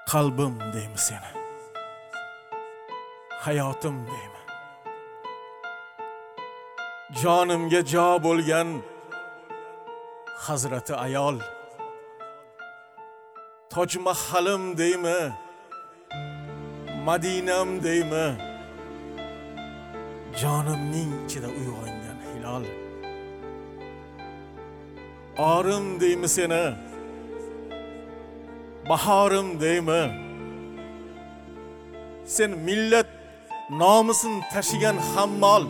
Qalbim deymi seni, hayotim deymi, jonimga jo bo'lgan Hazrati ayol, Toj Mahalim deymi, Madinam deymi, jonimning ichida uyg'ongan hilol. Orim deymi seni, bahorim deymi, sen millat nomusin tashigan hammol.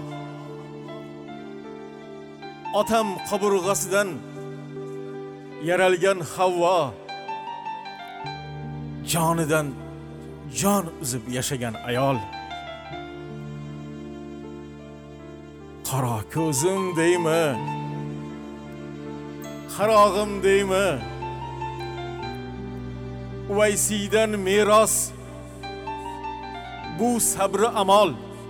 Otam qaburg'asidan yaralgan Havvo, jonidan jon uzib yashagan ayol. Qaro ko'zim deymi, qarog'im deymi, Uvaysiydan meros bu sabri amal.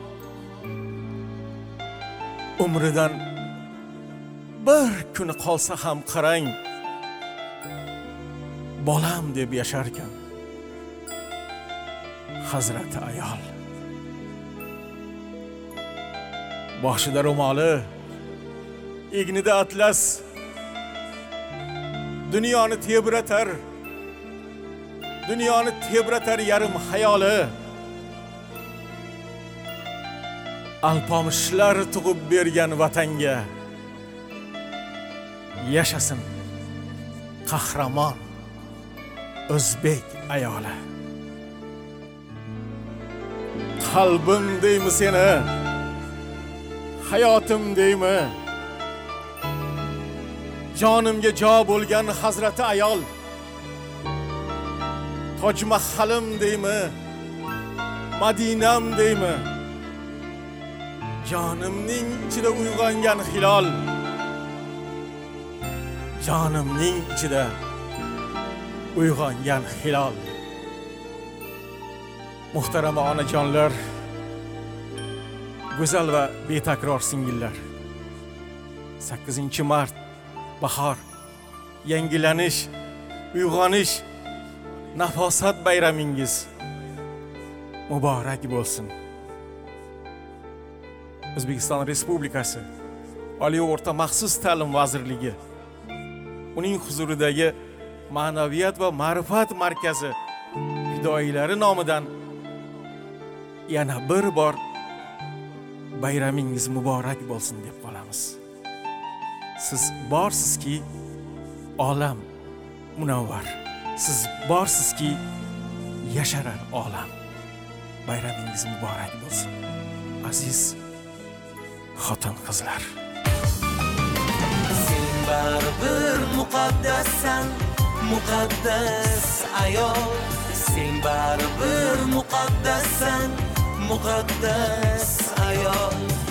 Umridan bir kun qolsa ham qarang, bolam deb yasharkan Hazrati ayol. Boshida ro'moli, egnida atlas, dunyoni tebratar yarim hayoli. Alpomishlar tug'ib bergan vatanga yashasin qahramon o'zbek ayoli. Qalbim deymi seni, hayotim deymi, jonimga jo bo'lgan Hazrati ayol. Toj Mahalim deymi, Madinam deymi, jonimning ichida uyg'ongan hilol. Jonimning ichida uyg'ongan hilol. Muhtarama onajonlar, go'zal va betakror singillar, 8-mart bahor, yangilanish, uyg'onish, nafosat bayramingiz muborak bo'lsin. O'zbekiston Respublikasi Oliy o'rta maxsus ta'lim vazirligi, uning huzuridagi Ma'naviyat va ma'rifat markazi fidoyilari nomidan yana bir bor bayramingiz muborak bo'lsin deb qolamiz. Siz borsizki, olam munavvar. Siz borsizki, yasharar olam. Bayramingiz muborak bo'lsin. Aziz xotin-qizlar. Sen baribir muqaddassan, muqaddas ayol. Sen baribir muqaddassan, muqaddas ayol.